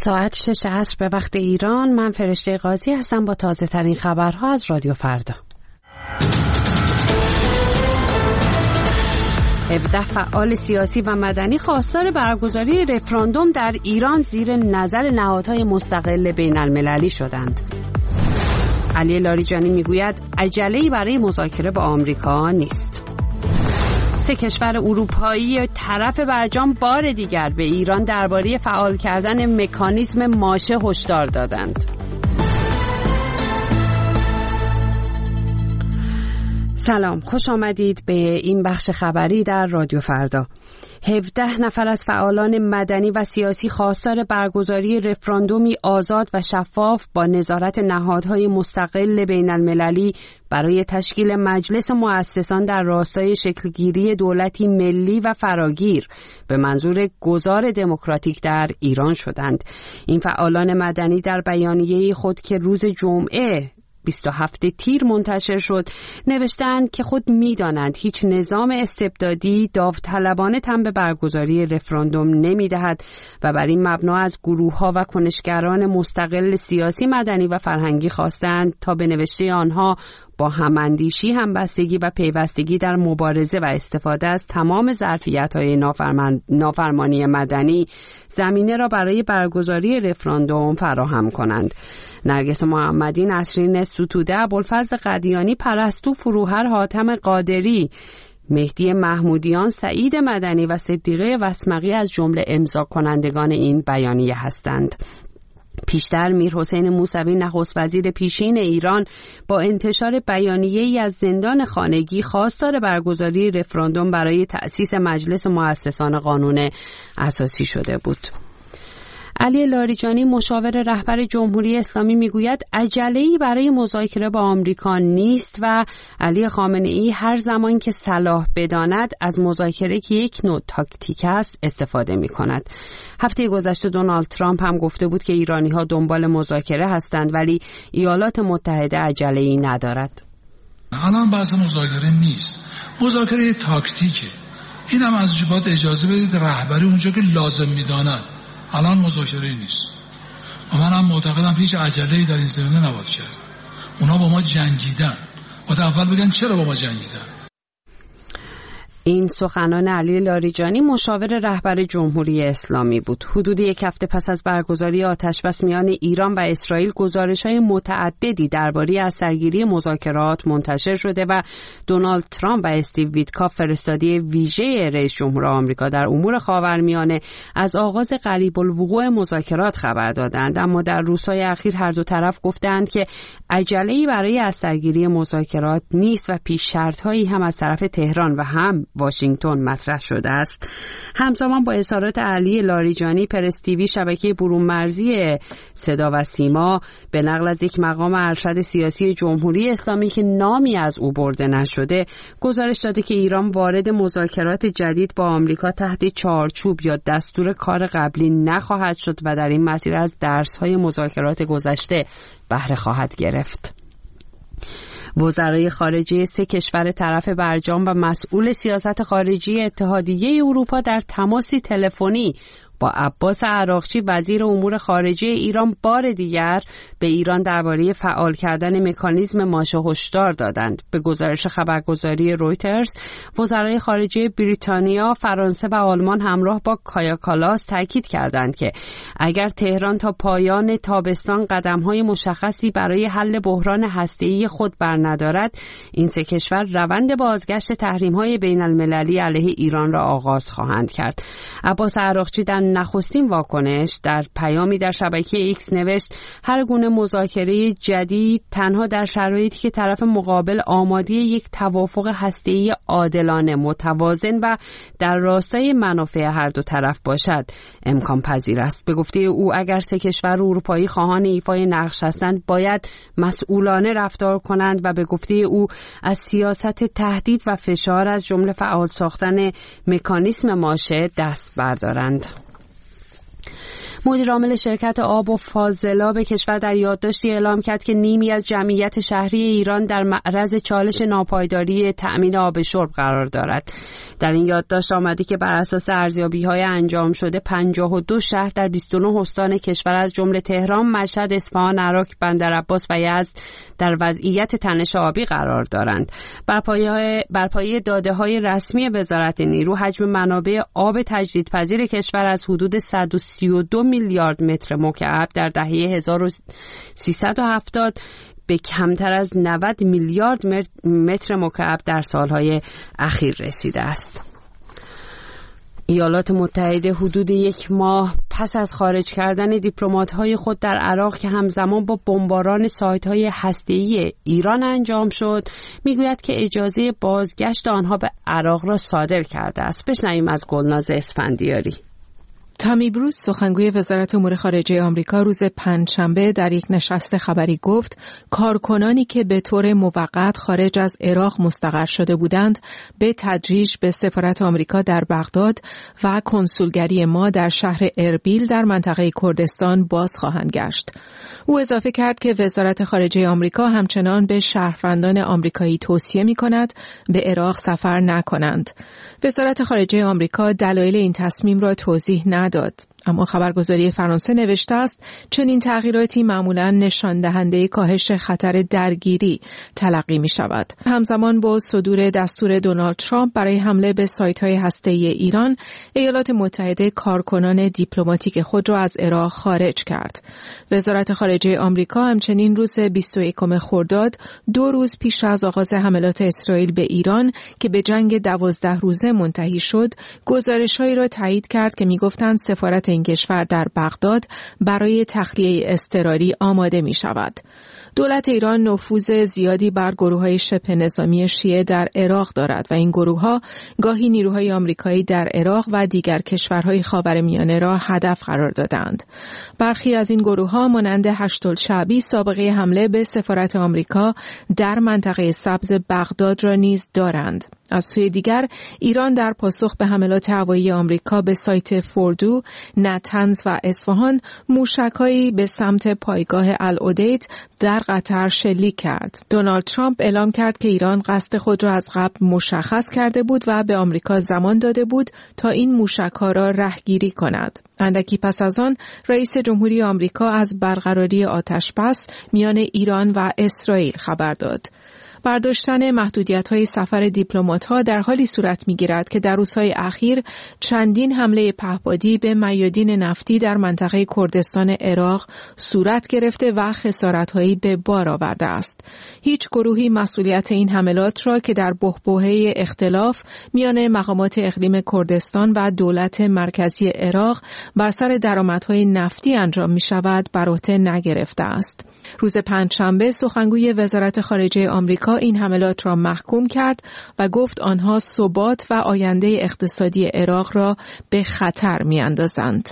ساعت 6 عصر به وقت ایران. من فرشته قاضی هستم با تازه ترین خبرها از رادیو فردا. 17 فعال سیاسی و مدنی خواستار برگزاری رفراندوم در ایران زیر نظر نهادهای مستقل بین المللی شدند. علی لاریجانی میگوید عجله‌ای برای مذاکره با آمریکا نیست. 3 کشور اروپایی طرف برجام بار دیگر به ایران درباره فعال کردن مکانیزم ماشه هشدار دادند. سلام، خوش آمدید به این بخش خبری در رادیو فردا. 17 نفر از فعالان مدنی و سیاسی خواستار برگزاری رفراندومی آزاد و شفاف با نظارت نهادهای مستقل بین المللی برای تشکیل مجلس مؤسسان در راستای شکلگیری دولتی ملی و فراگیر به منظور گذار دموکراتیک در ایران شدند. این فعالان مدنی در بیانیه خود که روز جمعه 27 تیر منتشر شد نوشتند که خود می‌دانند هیچ نظام استبدادی داوطلبانه تن به برگزاری رفراندوم نمی‌دهد و بر این مبنا از گروه‌ها و کنشگران مستقل سیاسی، مدنی و فرهنگی خواستند تا به نوشته آنها با هماندیشی، همبستگی و پیوستگی در مبارزه و استفاده از تمام ظرفیت‌های نافرمانی مدنی زمینه را برای برگزاری رفراندوم فراهم کنند. نرگس محمدی، نسرین ستوده، ابوالفضل قدیانی، پرستو فروهر، حاتم قادری، مهدی محمودیان، سعید مدنی و صدیقه وسمقی از جمله امضا کنندگان این بیانیه هستند. پیشتر میرحسین موسوی، نخست وزیر پیشین ایران، با انتشار بیانیه‌ای از زندان خانگی خواستار برگزاری رفراندوم برای تأسیس مجلس مؤسسان قانون اساسی شده بود. علی لاریجانی، مشاور رهبر جمهوری اسلامی، میگوید عجله‌ای برای مذاکره با آمریکا نیست و علی خامنه‌ای هر زمان که صلاح بداند از مذاکره که یک نوع تاکتیک است استفاده می‌کند. هفته گذشته دونالد ترامپ هم گفته بود که ایرانی‌ها دنبال مذاکره هستند ولی ایالات متحده عجله‌ای ندارد. الان بحث مذاکره نیست. مذاکره تاکتیکه. اینم از جبهات اجازه بدید رهبری اونجا که لازم می‌داند. الان مذاکره نیست. و من هم معتقدم هیچ عجله‌ای در این زمینه نباید کرد. اونا با ما جنگیدن. باید اول بگن چرا با ما جنگیدن. این سخنان علی لاریجانی، مشاور رهبر جمهوری اسلامی بود. حدود 1 هفته پس از برگزاری آتش‌بس میان ایران و اسرائیل گزارش‌های متعددی درباره از سرگیری مذاکرات منتشر شده و دونالد ترامپ و استیو ویتکاف، فرستادی ویژه رئیس جمهور آمریکا در امور خاورمیانه، از آغاز قریب الوقوع مذاکرات خبر دادند. اما در روزهای اخیر هر دو طرف گفتند که عجله‌ای برای از سرگیری مذاکرات نیست و پیش شرط‌هایی هم از طرف تهران و هم واشنگتن مطرح شده است. همزمان با اظهارات علی لاریجانی، پرس تیوی، شبکه برون مرزی صدا و سیما، به نقل از یک مقام ارشد سیاسی جمهوری اسلامی که نامی از او برده نشده، گزارش داده که ایران وارد مذاکرات جدید با آمریکا تحت چارچوب یا دستور کار قبلی نخواهد شد و در این مسیر از درس‌های مذاکرات گذشته بهره خواهد گرفت. وزرای خارجه 3 کشور طرف برجام و مسئول سیاست خارجی اتحادیه اروپا در تماسی تلفنی با عباس عراقچی، وزیر امور خارجه ایران، بار دیگر به ایران درباره فعال کردن مکانیزم ماشه هشدار دادند. به گزارش خبرگزاری رویترز، وزرای خارجه بریتانیا، فرانسه و آلمان همراه با کایا کالاس تاکید کردند که اگر تهران تا پایان تابستان قدم‌های مشخصی برای حل بحران هسته‌ای خود برندارد، این 3 کشور روند بازگشت تحریم‌های بین‌المللی علیه ایران را آغاز خواهند کرد. عباس عراقچی در نخستین واکنش در پیامی در شبکه ایکس نوشت هر گونه مذاکره جدید تنها در شرایطی که طرف مقابل آماده یک توافق هسته‌ای عادلانه، متوازن و در راستای منافع هر دو طرف باشد امکان پذیر است. به گفته او اگر 3 کشور اروپایی خواهان ایفای نقش هستند باید مسئولانه رفتار کنند و به گفته او از سیاست تهدید و فشار از جمله فعال ساختن مکانیزم ماشه دست بردارند. مدیر عامل شرکت آب و فاضلاب کشور در یادداشتی اعلام کرد که نیمی از جمعیت شهری ایران در معرض چالش ناپایداری تأمین آب شرب قرار دارد. در این یادداشت آمده که بر اساس ارزیابی‌های انجام شده 52 شهر در 29 استان کشور از جمله تهران، مشهد، اصفهان، عراق، بندرعباس و یزد در وضعیت تنش آبی قرار دارند. بر پایه داده‌های رسمی وزارت نیرو، حجم منابع آب تجدیدپذیر کشور از حدود 132 میلیارد متر مکعب در دهه 1370 به کمتر از 90 میلیارد متر مکعب در سالهای اخیر رسیده است. ایالات متحده حدود یک ماه پس از خارج کردن دیپلمات‌های خود در عراق که همزمان با بمباران سایت‌های هسته‌ای ایران انجام شد، میگوید که اجازه بازگشت آنها به عراق را صادر کرده است. بشنویم از گلناز اسفندیاری. تامی بروس، سخنگوی وزارت امور خارجه آمریکا، روز پنجشنبه در یک نشست خبری گفت کارکنانی که به طور موقت خارج از عراق مستقر شده بودند به تدریج به سفارت آمریکا در بغداد و کنسولگری ما در شهر اربیل در منطقه کردستان باز خواهند گشت. او اضافه کرد که وزارت خارجه آمریکا همچنان به شهروندان آمریکایی توصیه می‌کند به عراق سفر نکنند. وزارت خارجه آمریکا دلایل این تصمیم را توضیح نداد. اما خبرگزاری فرانسه نوشته است چنین تغییراتی معمولاً نشان دهنده کاهش خطر درگیری تلقی می شود. همزمان با صدور دستور دونالد ترامپ برای حمله به سایت‌های هسته‌ای ایران، ایالات متحده کارکنان دیپلماتیک خود را از عراق خارج کرد. وزارت خارجه آمریکا همچنین روز 21 خرداد، 2 روز پیش از آغاز حملات اسرائیل به ایران که به جنگ 12 روزه منتهی شد، گزارش‌هایی را تایید کرد که می‌گفتند سفارت این کشور در بغداد برای تخلیه اضطراری آماده می شود. دولت ایران نفوذ زیادی بر گروه‌های شبه نظامی شیعه در عراق دارد و این گروه‌ها گاهی نیروهای آمریکایی در عراق و دیگر کشورهای خاورمیانه را هدف قرار دادند. برخی از این گروه‌ها مانند هشت‌الشعبی سابقه حمله به سفارت آمریکا در منطقه سبز بغداد را نیز دارند. از سوی دیگر ایران در پاسخ به حملات هوایی آمریکا به سایت فوردو، نتنز و اصفهان موشک‌هایی به سمت پایگاه العدید در قطر شلیک کرد. دونالد ترامپ اعلام کرد که ایران قصد خود را از قبل مشخص کرده بود و به آمریکا زمان داده بود تا این موشک‌ها را رهگیری کند. اندکی پس از آن رئیس جمهوری آمریکا از برقراری آتش‌بس میان ایران و اسرائیل خبر داد. برداشتن محدودیت‌های سفر دیپلمات‌ها در حالی صورت می‌گیرد که در روزهای اخیر چندین حمله پهپادی به میادین نفتی در منطقه کردستان عراق صورت گرفته و خسارت‌هایی به بار آورده است. هیچ گروهی مسئولیت این حملات را که در بحبوحه اختلاف میان مقامات اقلیم کردستان و دولت مرکزی عراق بر سر درآمدهای نفتی انجام می‌شود بر عهده نگرفته است. روز پنجشنبه سخنگوی وزارت خارجه آمریکا این حملات را محکوم کرد و گفت آنها ثبات و آینده اقتصادی عراق را به خطر می‌اندازند.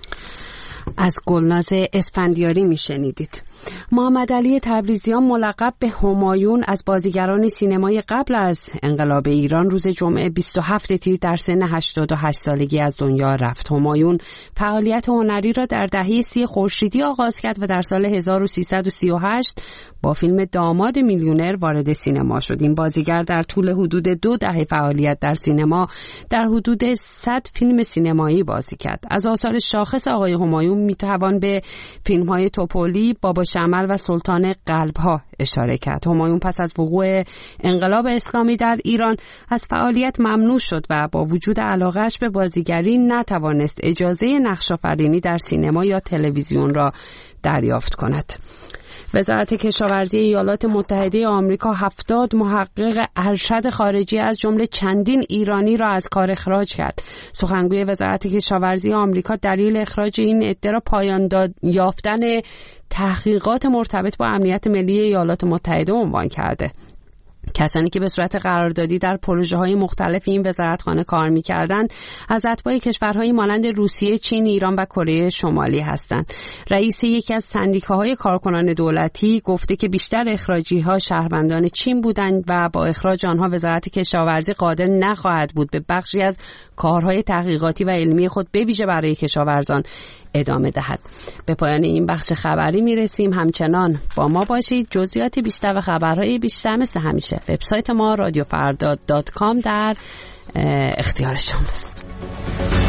از گلناز اسفندیاری میشنیدید. محمد علی تبریزیان ملقب به همایون از بازیگران سینمای قبل از انقلاب ایران روز جمعه 27 تیر در سن 88 سالگی از دنیا رفت. همایون فعالیت هنری را در دهه 30 خورشیدی آغاز کرد و در سال 1338 با فیلم داماد میلیونر وارد سینما شد. این بازیگر در طول حدود 2 دهه فعالیت در سینما در حدود 100 فیلم سینمایی بازی کرد. از آثار شاخص آقای همایون میتوان به فیلم‌های توپولی، بابا شمل و سلطان قلب‌ها اشاره کرد. همایون پس از وقوع انقلاب اسلامی در ایران از فعالیت ممنوع شد و با وجود علاقه‌اش به بازیگری نتوانست اجازه نقش‌آفرینی در سینما یا تلویزیون را دریافت کند. وزارت کشاورزی ایالات متحده آمریکا 70 محقق ارشد خارجی از جمله چندین ایرانی را از کار اخراج کرد. سخنگوی وزارت کشاورزی آمریکا دلیل اخراج این عده را پایان یافتن تحقیقات مرتبط با امنیت ملی ایالات متحده عنوان کرده. کسانی که به صورت قراردادی در پروژه‌های مختلف این وزارتخانه کار می‌کردند از اتباع کشورهایی مانند روسیه، چین، ایران و کره شمالی هستند. رئیس یکی از سندیکاهای کارکنان دولتی گفته که بیشتر اخراجی‌ها شهروندان چین بودند و با اخراج آنها وزارت کشاورزی قادر نخواهد بود به بخشی از کارهای تحقیقاتی و علمی خود به ویژه برای کشاورزان ادامه دهد. به پایان این بخش خبری میرسیم. همچنان با ما باشید. جزئیات بیشتر و خبرهای بیشتر مثل همیشه وبسایت ما رادیوفردا.com در اختیار شماست.